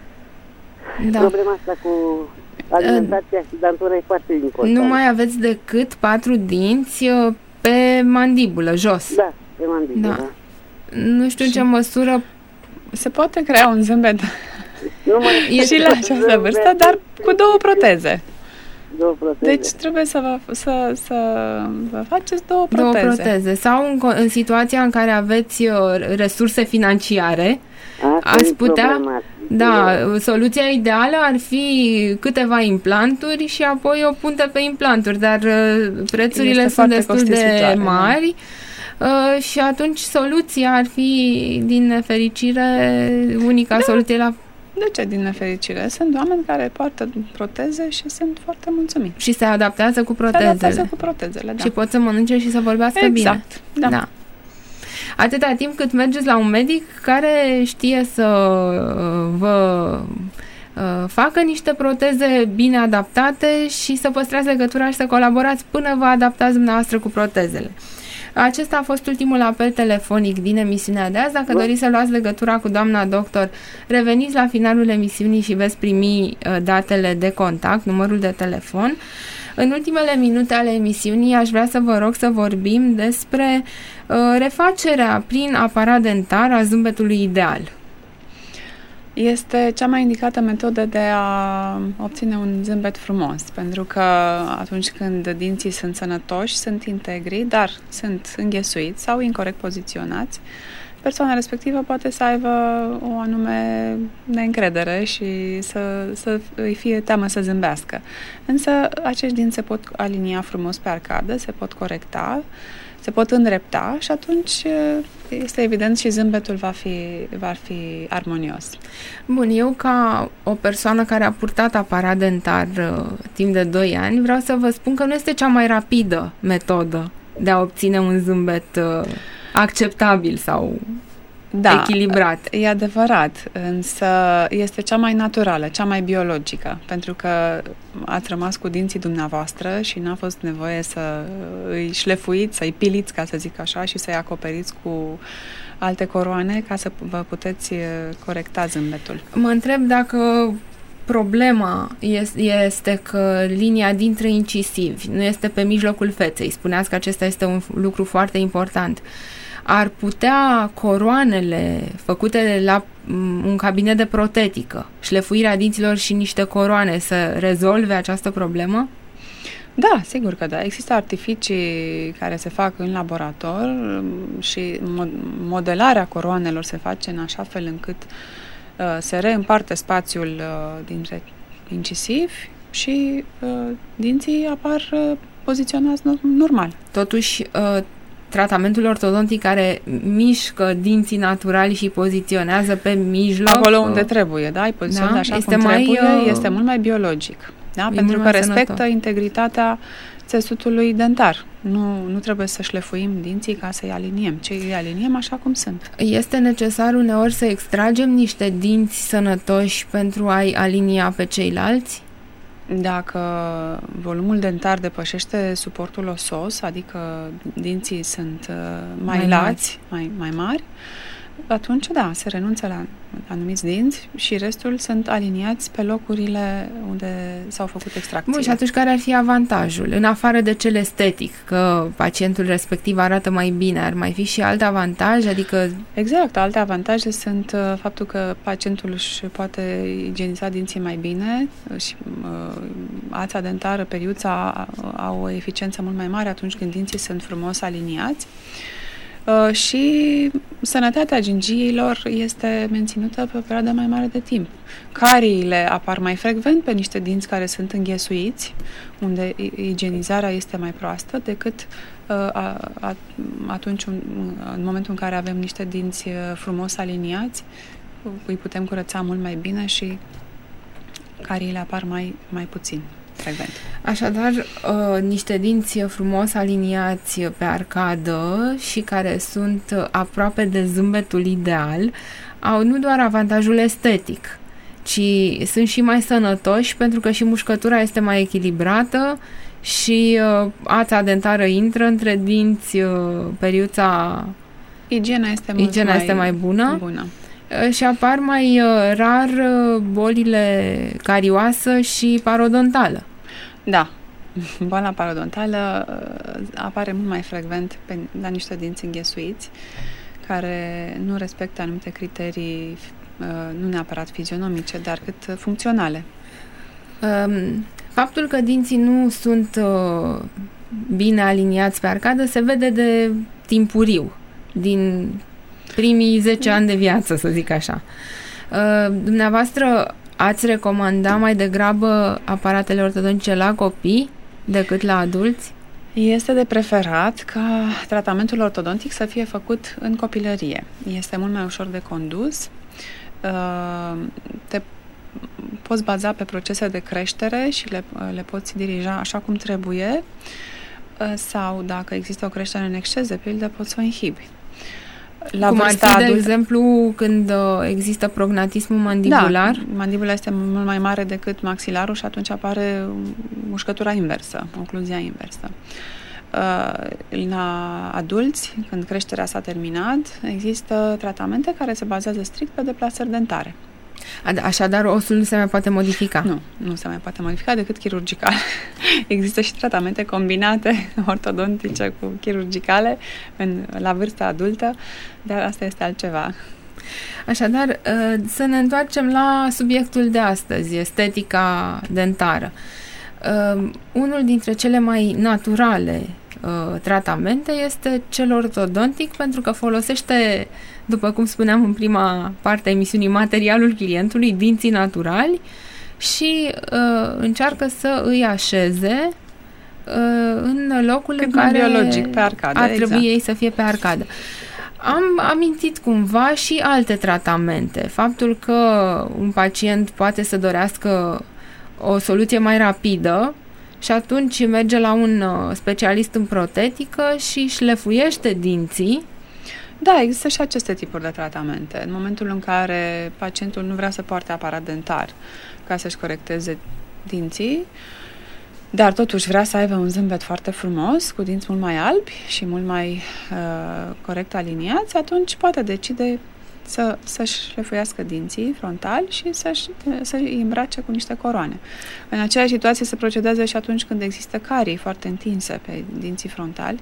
Da. Problema asta cu alimentația uh, și dantura e foarte importantă. Nu mai aveți decât patru dinți pe mandibulă, jos. Da, pe mandibulă. Da. Nu știu în ce măsură se poate crea un zâmbet nu mai și la această vârstă, dar cu două proteze. Două proteze. Deci trebuie să vă, să, să vă faceți două proteze. Două proteze. Sau în, în situația în care aveți uh, resurse financiare, asta ați putea... Da, soluția ideală ar fi câteva implanturi și apoi o punte pe implanturi, dar uh, prețurile este sunt destul de mari. Uh, și atunci soluția ar fi, din nefericire, unica da. soluție la De ce, din nefericire? Sunt oameni care poartă proteze și sunt foarte mulțumiți. Și se adaptează cu protezele. Se adaptează cu protezele, da. Și pot să mănânce și să vorbească exact, bine. Exact, da. da. Atâta timp cât mergeți la un medic care știe să vă facă niște proteze bine adaptate și să păstrați legătura și să colaborați până vă adaptați dumneavoastră cu protezele. Acesta a fost ultimul apel telefonic din emisiunea de azi. Dacă doriți să luați legătura cu doamna doctor, reveniți la finalul emisiunii și veți primi datele de contact, numărul de telefon. În ultimele minute ale emisiunii aș vrea să vă rog să vorbim despre uh, refacerea prin aparat dentar a zâmbetului ideal. Este cea mai indicată metodă de a obține un zâmbet frumos, pentru că atunci când dinții sunt sănătoși, sunt integri, dar sunt înghesuiți sau incorect poziționați, persoana respectivă poate să aibă o anume neîncredere și să, să îi fie teamă să zâmbească. Însă acești dinți se pot alinia frumos pe arcadă, se pot corecta, se pot îndrepta și atunci este evident și zâmbetul va fi, va fi armonios. Bun, eu ca o persoană care a purtat aparat dentar uh, timp de doi ani, vreau să vă spun că nu este cea mai rapidă metodă de a obține un zâmbet uh, acceptabil sau da, echilibrat. E adevărat, însă este cea mai naturală, cea mai biologică, pentru că ați rămas cu dinții dumneavoastră și n-a fost nevoie să îi șlefuiți, să-i piliți, ca să zic așa, și să-i acoperiți cu alte coroane ca să vă puteți corecta zâmbetul. Mă întreb dacă problema este că linia dintre incisivi nu este pe mijlocul feței. Spuneați că acesta este un lucru foarte important. Ar putea coroanele făcute la un cabinet de protetică, șlefuirea dinților și niște coroane să rezolve această problemă? Da, sigur că da. Există artificii care se fac în laborator și modelarea coroanelor se face în așa fel încât uh, se reîmparte spațiul uh, dintre incisivi și uh, dinții apar uh, poziționați normal. Totuși, uh, tratamentul ortodontic care mișcă dinții naturali și poziționează pe mijloc... Acolo unde trebuie, da? Îi poziționează da? așa este cum mai, trebuie, este mult mai biologic. Da? Pentru că respectă sănătos. integritatea țesutului dentar. Nu, nu trebuie să șlefuim dinții ca să-i aliniem, ci îi aliniem așa cum sunt. Este necesar uneori să extragem niște dinți sănătoși pentru a-i alinia pe ceilalți? Dacă volumul dentar depășește suportul osos, adică dinții sunt mai, mai lați, mai, mai mari, atunci, da, se renunță la anumiți dinți și restul sunt aliniați pe locurile unde s-au făcut extracții. Bun, și atunci care ar fi avantajul? În afară de cel estetic, că pacientul respectiv arată mai bine, ar mai fi și alt avantaj? Adică... Exact, alte avantaje sunt uh, faptul că pacientul își poate igieniza dinții mai bine și uh, ața dentară, periuța au o eficiență mult mai mare atunci când dinții sunt frumos aliniați. Uh, și sănătatea gingiilor este menținută pe o perioadă mai mare de timp. Cariile apar mai frecvent pe niște dinți care sunt înghesuiți, unde igienizarea este mai proastă decât uh, a, a, atunci un, în momentul în care avem niște dinți frumos aliniați, îi putem curăța mult mai bine și cariile apar mai, mai puțin. Frecvent. Așadar, uh, niște dinți frumos aliniați pe arcadă și care sunt aproape de zâmbetul ideal au nu doar avantajul estetic, ci sunt și mai sănătoși pentru că și mușcătura este mai echilibrată și uh, ața dentară intră între dinți, uh, periuța igiena este, mult igiena mai este mai bună, bună. Uh, și apar mai uh, rar uh, bolile carioasă și parodontală. Da, boala parodontală uh, apare mult mai frecvent pe, la niște dinți înghesuiți care nu respectă anumite criterii, uh, nu neapărat fizionomice, dar cât funcționale. Um, faptul că dinții nu sunt uh, bine aliniați pe arcadă se vede de timpuriu, din primii zece ani de viață, să zic așa. Uh, dumneavoastră ați recomanda mai degrabă aparatele ortodontice la copii decât la adulți? Este de preferat ca tratamentul ortodontic să fie făcut în copilărie. Este mult mai ușor de condus te poți baza pe procese de creștere și le, le poți dirija așa cum trebuie, sau dacă există o creștere în exces, de pildă, poți să o inhibi. La cum ar fi, adult... de exemplu, când există prognatismul mandibular? Da, mandibula este mult mai mare decât maxilarul și atunci apare mușcătura inversă, ocluzia inversă. La adulți, când creșterea s-a terminat, există tratamente care se bazează strict pe deplasări dentare. Așadar, osul nu se mai poate modifica? Nu, nu se mai poate modifica decât chirurgical. Există și tratamente combinate ortodontice cu chirurgicale în, la vârsta adultă, dar asta este altceva. Așadar, să ne întoarcem la subiectul de astăzi, estetica dentară. Unul dintre cele mai naturale tratamente este cel ortodontic, pentru că folosește, după cum spuneam în prima parte a emisiunii, materialul clientului, dinții naturali, și uh, încearcă să îi așeze uh, în locul Cât în care biologic, pe arcadă, ar trebui exact. ei să fie pe arcadă. Am amintit cumva și alte tratamente. Faptul că un pacient poate să dorească o soluție mai rapidă și atunci merge la un specialist în protetică și șlefuiește dinții. Da, există și aceste tipuri de tratamente. În momentul în care pacientul nu vrea să poarte aparat dentar ca să-și corecteze dinții, dar totuși vrea să aibă un zâmbet foarte frumos, cu dinți mult mai albi și mult mai uh, corect aliniați, atunci poate decide să, să-și șlefuiască dinții frontali și să-și, să-i îmbrace cu niște coroane. În aceeași situație se procedează și atunci când există carii foarte întinse pe dinții frontali,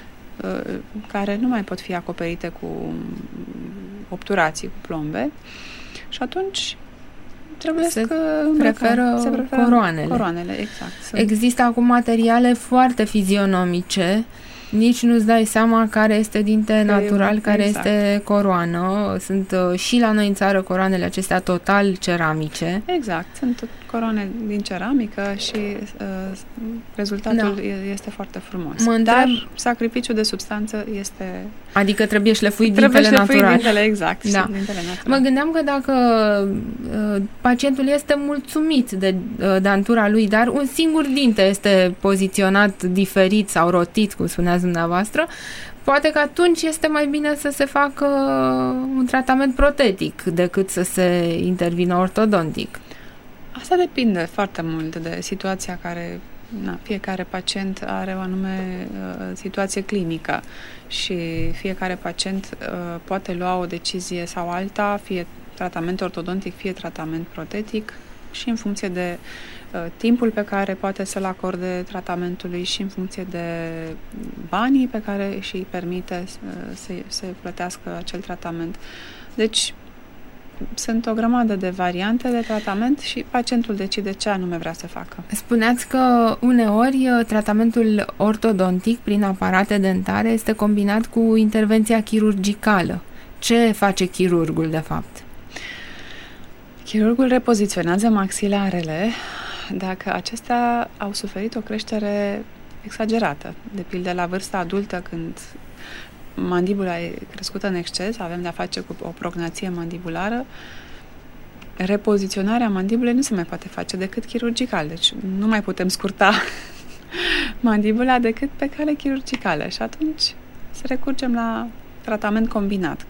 care nu mai pot fi acoperite cu obturații, cu plombe, și atunci trebuie se să preferă, se preferă coroanele. coroanele exact. Există acum materiale foarte fizionomice, nici nu-ți dai seama care este dinte natural, care exact. este coroană. Sunt uh, și la noi în țară coroanele acestea total ceramice. Exact, sunt coroane din ceramică și uh, rezultatul da. este foarte frumos. Mă întreb... Dar sacrificiul de substanță este... Adică trebuie șlefuit trebuie dintele șlefuit natural. Dintele, exact. Da. Dintele natural. Mă gândeam că dacă uh, pacientul este mulțumit de uh, dantura lui, dar un singur dinte este poziționat diferit sau rotit, cum spuneați dumneavoastră, poate că atunci este mai bine să se facă un tratament protetic decât să se intervină ortodontic. Asta depinde foarte mult de situația care, na, fiecare pacient are o anume uh, situație clinică și fiecare pacient uh, poate lua o decizie sau alta, fie tratament ortodontic, fie tratament protetic, și în funcție de uh, timpul pe care poate să-l acorde tratamentului și în funcție de banii pe care și-i permite uh, să, să plătească acel tratament. Deci, sunt o grămadă de variante de tratament și pacientul decide ce anume vrea să facă. Spuneați că uneori tratamentul ortodontic prin aparate dentare este combinat cu intervenția chirurgicală. Ce face chirurgul, de fapt? Chirurgul repoziționează maxilarele dacă acestea au suferit o creștere exagerată. De pildă, la vârsta adultă, când mandibula e crescută în exces, avem de-a face cu o prognație mandibulară, repoziționarea mandibulei nu se mai poate face decât chirurgical. Deci nu mai putem scurta mandibula decât pe cale chirurgicală și atunci să recurgem la tratament combinat,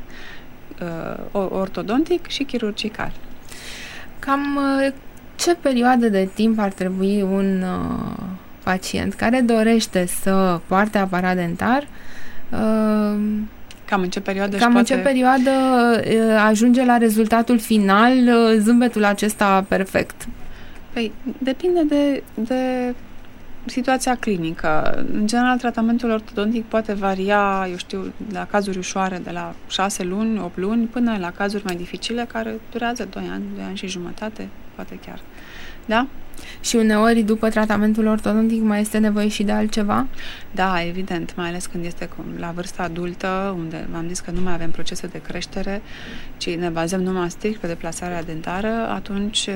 ortodontic și chirurgical. Cam ce perioadă de timp ar trebui un uh, pacient care dorește să poarte aparat dentar uh, cam în ce perioadă, cam în poate... ce perioadă uh, ajunge la rezultatul final, uh, zâmbetul acesta perfect? Păi, depinde de, de situația clinică. În general, tratamentul ortodontic poate varia, eu știu, la cazuri ușoare, de la șase luni, opt luni, până la cazuri mai dificile, care durează doi ani, doi ani și jumătate, poate chiar. Da? Și uneori, după tratamentul ortodontic, mai este nevoie și de altceva? Da, evident, mai ales când este la vârsta adultă, unde v-am zis că nu mai avem procese de creștere, ci ne bazăm numai strict pe deplasarea dentară, atunci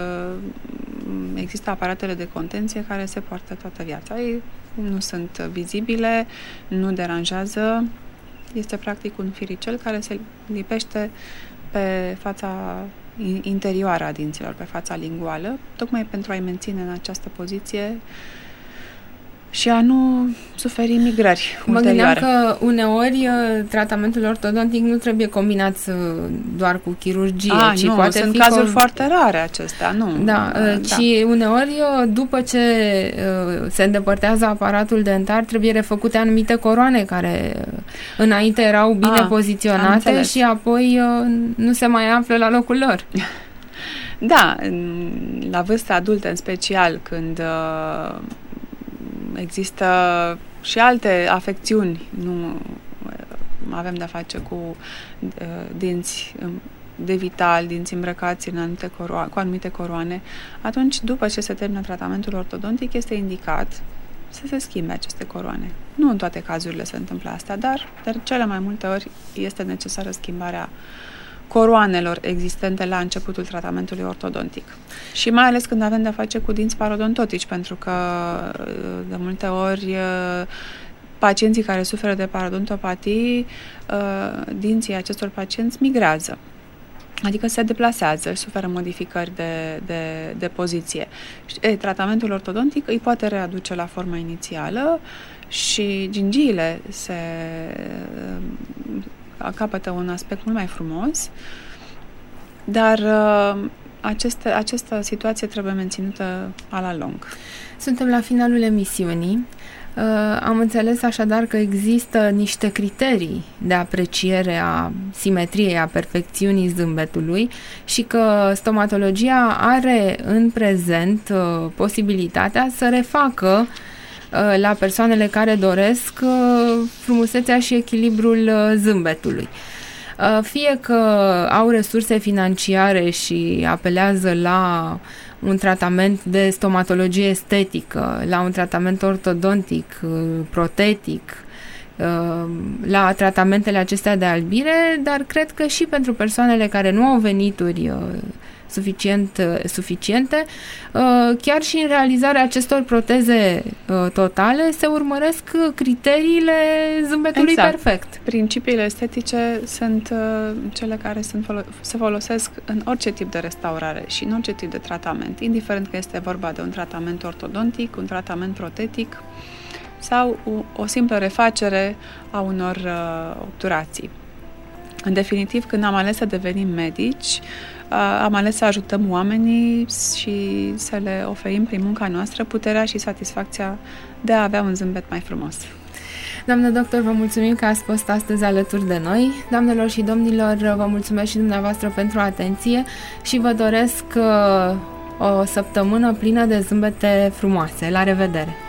există aparatele de contenție care se poartă toată viața. Ei nu sunt vizibile, nu deranjează, este practic un firicel care se lipește pe fața interioară a dinților, pe fața linguală, tocmai pentru a-i menține în această poziție și a nu suferi migrări Mă ulterioare. gândeam că uneori tratamentul ortodontic nu trebuie combinat doar cu chirurgie, A, ci nu, poate sunt fi cazuri co- foarte rare acestea, nu. Da, da, ci uneori după ce se îndepărtează aparatul dentar trebuie refăcute anumite coroane care înainte erau bine A, poziționate și apoi nu se mai află la locul lor. Da, la vârsta adultă în special, când există și alte afecțiuni, nu avem de-a face cu uh, dinți de vital, dinți îmbrăcați în anumite coroane, cu anumite coroane, atunci, după ce se termină tratamentul ortodontic, este indicat să se schimbe aceste coroane. Nu în toate cazurile se întâmplă asta, dar de cele mai multe ori este necesară schimbarea coroanelor existente la începutul tratamentului ortodontic. Și mai ales când avem de-a face cu dinți parodontotici, pentru că de multe ori pacienții care suferă de parodontopatii, dinții acestor pacienți migrează. Adică se deplasează, suferă modificări de, de, de poziție. E, tratamentul ortodontic îi poate readuce la forma inițială și gingiile se capătă un aspect mult mai frumos, dar aceste, această situație trebuie menținută a la lung. Suntem la finalul emisiunii. Uh, am înțeles așadar că există niște criterii de apreciere a simetriei, a perfecțiunii zâmbetului și că stomatologia are în prezent uh, posibilitatea să refacă uh, la persoanele care doresc uh, frumusețea și echilibrul uh, zâmbetului. Uh, fie că au resurse financiare și apelează la un tratament de stomatologie estetică, la un tratament ortodontic, protetic, la tratamentele acestea de albire, dar cred că și pentru persoanele care nu au venituri suficient, suficiente, chiar și în realizarea acestor proteze totale se urmăresc criteriile zâmbetului exact. perfect. Principiile estetice sunt cele care sunt folo- se folosesc în orice tip de restaurare și în orice tip de tratament, indiferent că este vorba de un tratament ortodontic, un tratament protetic sau o, o simplă refacere a unor uh, obturații. În definitiv, când am ales să devenim medici, am ales să ajutăm oamenii și să le oferim prin munca noastră puterea și satisfacția de a avea un zâmbet mai frumos. Doamnă doctor, vă mulțumim că ați fost astăzi alături de noi. Doamnelor și domnilor, vă mulțumesc și dumneavoastră pentru atenție și vă doresc o săptămână plină de zâmbete frumoase. La revedere!